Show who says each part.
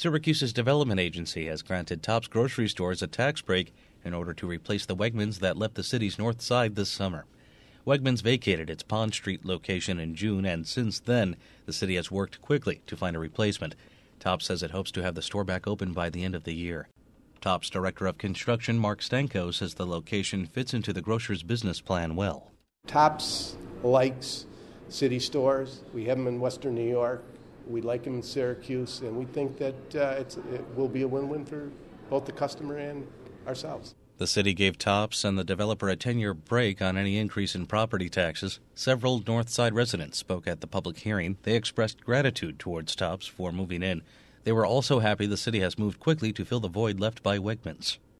Speaker 1: Syracuse's development agency has granted Tops grocery stores a tax break in order to replace the Wegmans that left the city's north side this summer. Wegmans vacated its Pond Street location in June, and since then, the city has worked quickly to find a replacement. Tops says it hopes to have the store back open by the end of the year. Tops Director of Construction Mark Stanko says the location fits into the grocer's business plan well.
Speaker 2: Tops likes city stores. We have them in Western New York. We like them in Syracuse, and we think that it will be a win-win for both the customer and ourselves.
Speaker 1: The city gave Tops and the developer a 10-year break on any increase in property taxes. Several Northside residents spoke at the public hearing. They expressed gratitude towards Tops for moving in. They were also happy the city has moved quickly to fill the void left by Wegmans.